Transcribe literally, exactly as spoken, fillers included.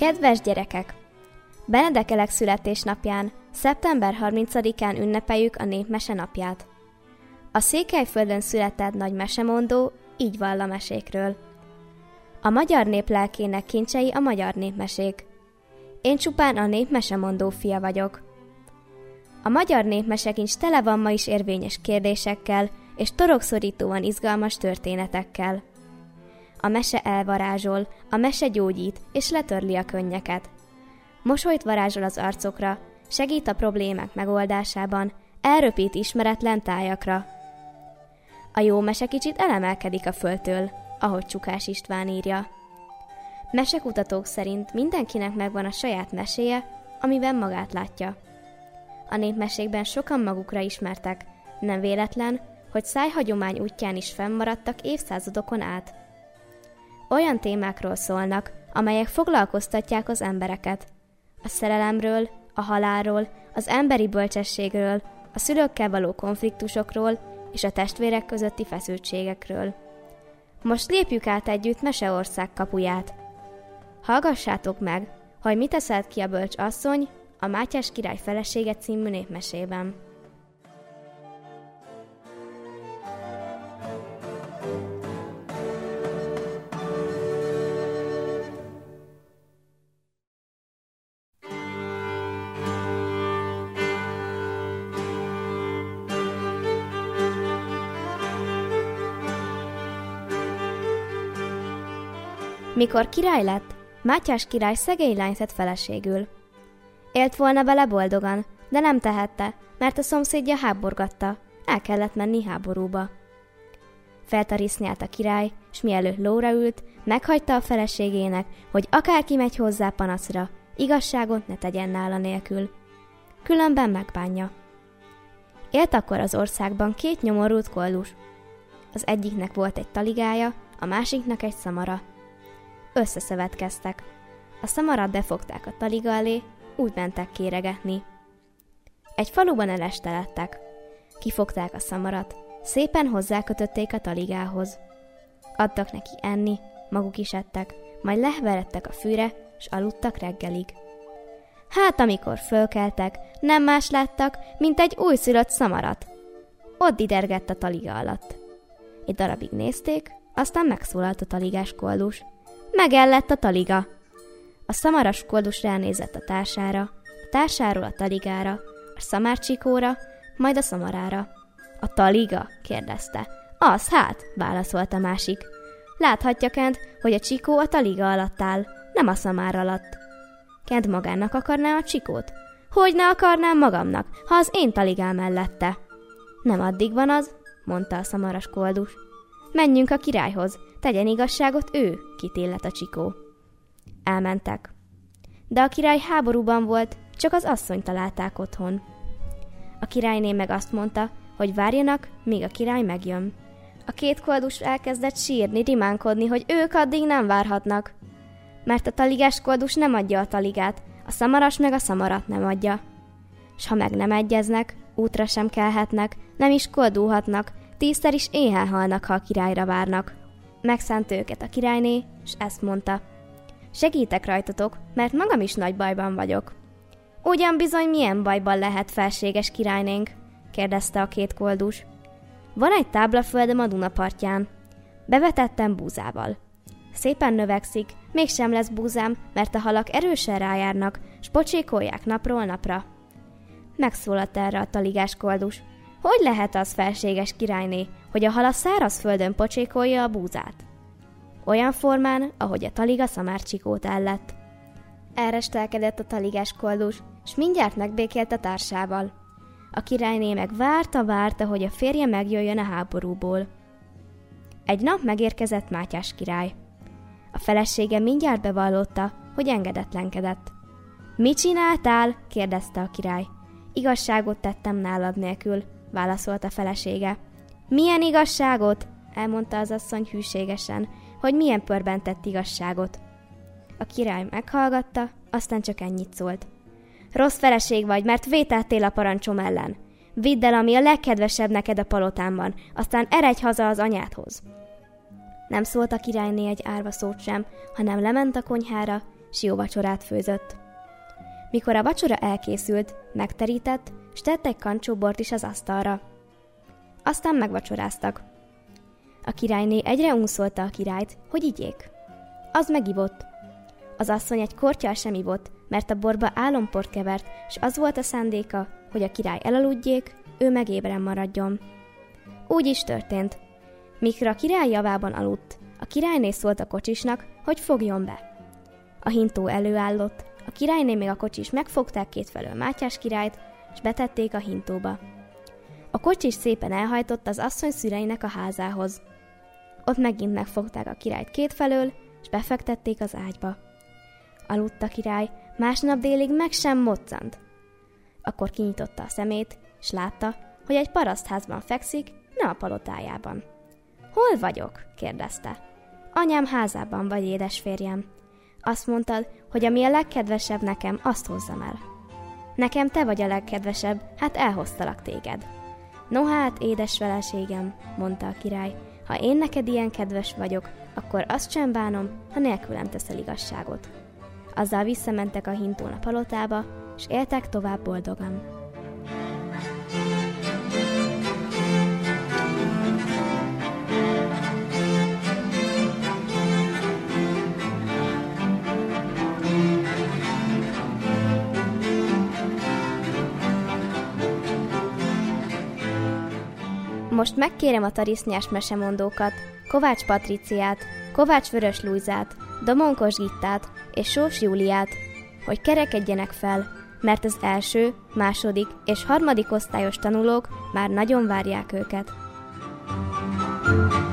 Kedves gyerekek! Benedekelek születésnapján, szeptember harmincadikán ünnepeljük a Népmese napját. A Székelyföldön született nagy mesemondó így vall a mesékről. A magyar nép lelkének kincsei a magyar népmesék. Én csupán a népmesemondó fia vagyok. A magyar népmesekincs tele van ma is érvényes kérdésekkel és torokszorítóan izgalmas történetekkel. A mese elvarázsol, a mese gyógyít és letörli a könnyeket. Mosolyt varázsol az arcokra, segít a problémák megoldásában, elröpít ismeretlen tájakra. A jó mese kicsit elemelkedik a földtől, ahogy Csukás István írja. Mesekutatók szerint mindenkinek megvan a saját meséje, amiben magát látja. A népmesékben sokan magukra ismertek, nem véletlen, hogy szájhagyomány útján is fennmaradtak évszázadokon át. Olyan témákról szólnak, amelyek foglalkoztatják az embereket. A szerelemről, a halálról, az emberi bölcsességről, a szülőkkel való konfliktusokról és a testvérek közötti feszültségekről. Most lépjük át együtt Meseország kapuját. Hallgassátok meg, hogy mit eszelt ki a bölcs asszony a Mátyás király felesége című népmesében. Mikor király lett, Mátyás király szegény lányt vett feleségül. Élt volna vele boldogan, de nem tehette, mert a szomszédja háborgatta, el kellett menni háborúba. Feltarisznyált a király, s mielőtt lóra ült, meghagyta a feleségének, hogy akárki megy hozzá panaszra, igazságot ne tegyen nála nélkül. Különben megbánja. Élt akkor az országban két nyomorult koldus. Az egyiknek volt egy taligája, a másiknak egy szamara. Összeszövetkeztek. A szamarat befogták a taliga alé, úgy mentek kéregetni. Egy faluban elestelettek. Kifogták a szamarat, szépen hozzákötötték a taligához. Adtak neki enni, maguk is ettek, majd leheveredtek a fűre, s aludtak reggelig. Hát amikor fölkeltek, nem más láttak, mint egy újszülött szamarat. Ott didergett a taliga alatt. Egy darabig nézték, aztán megszólalt a taligás koldus. Megellett a taliga. A szamaras koldus ránézett a társára, a társáról a taligára, a szamárcsikóra, majd a szamarára. A taliga? kérdezte. Az hát, válaszolt a másik. Láthatja Kent, hogy a csikó a taliga alatt áll, nem a szamár alatt. Kent magának akarná a csikót? Hogy ne akarnám magamnak, ha az én taligám mellette? Nem addig van az, mondta a szamaras koldus. Menjünk a királyhoz, tegyen igazságot ő, kit illet a csikó. Elmentek. De a király háborúban volt, csak az asszonyt találták otthon. A királyné meg azt mondta, hogy várjanak, míg a király megjön. A két koldus elkezdett sírni, rimánkodni, hogy ők addig nem várhatnak. Mert a taligás koldus nem adja a taligát, a szamaras meg a szamarat nem adja. S ha meg nem egyeznek, útra sem kelhetnek, nem is koldulhatnak, tízszer is éhen halnak, ha a királyra várnak. Megszánt őket a királyné, s ezt mondta. Segítek rajtatok, mert magam is nagy bajban vagyok. Ugyan bizony milyen bajban lehet felséges királynénk? kérdezte a két koldus. Van egy táblaföldem a Duna partján. Bevetettem búzával. Szépen növekszik, mégsem lesz búzám, mert a halak erősen rájárnak, s pocsékolják napról napra. Megszólalt erre a taligás koldus. Hogy lehet az, felséges királyné, hogy a hal a szárazföldön pocsékolja a búzát? Olyan formán, ahogy a taliga szamárcsikót ellett. Elrestelkedett a taligás koldus, s mindjárt megbékélt a társával. A királyné meg várta-várta, hogy a férje megjöjjön a háborúból. Egy nap megérkezett Mátyás király. A felesége mindjárt bevallotta, hogy engedetlenkedett. Mit csináltál? kérdezte a király. Igazságot tettem nálad nélkül, válaszolt a felesége. Milyen igazságot? elmondta az asszony hűségesen, hogy milyen pörben tett igazságot. A király meghallgatta, aztán csak ennyit szólt. Rossz feleség vagy, mert vétettél a parancsom ellen. Vidd el, ami a legkedvesebb neked a palotámban, aztán eredj haza az anyádhoz. Nem szólt a királyné egy árva szót sem, hanem lement a konyhára, s jó vacsorát főzött. Mikor a vacsora elkészült, megterített, s tett egy kancsó bort is az asztalra. Aztán megvacsoráztak. A királyné egyre unszolta a királyt, hogy igyék. Az megivott. Az asszony egy korttyal sem ivott, mert a borba álomport kevert, s az volt a szándéka, hogy a király elaludjék, ő meg ébren maradjon. Úgy is történt. Mikor a király javában aludt, a királyné szólt a kocsisnak, hogy fogjon be. A hintó előállott, a királyné még a kocsis megfogták kétfelől Mátyás királyt, s betették a hintóba. A kocsis szépen elhajtott az asszony szüleinek a házához. Ott megint megfogták a királyt kétfelől, s befektették az ágyba. Aludt a király, másnap délig meg sem moccant. Akkor kinyitotta a szemét, s látta, hogy egy parasztházban fekszik, ne a palotájában. Hol vagyok? kérdezte. Anyám házában vagy, édesférjem. Azt mondtad, hogy ami a legkedvesebb nekem, azt hozzam el. Nekem te vagy a legkedvesebb, hát elhoztalak téged. No hát, édes feleségem, mondta a király, ha én neked ilyen kedves vagyok, akkor azt sem bánom, ha nélkülem teszel igazságot. Azzal visszamentek a hintón a palotába, s éltek tovább boldogan. Most megkérem a tarisznyás mesemondókat, Kovács Patriciát, Kovács Vörös Lujzát, Domonkos Gittát és Sós Júliát, hogy kerekedjenek fel, mert az első, második és harmadik osztályos tanulók már nagyon várják őket.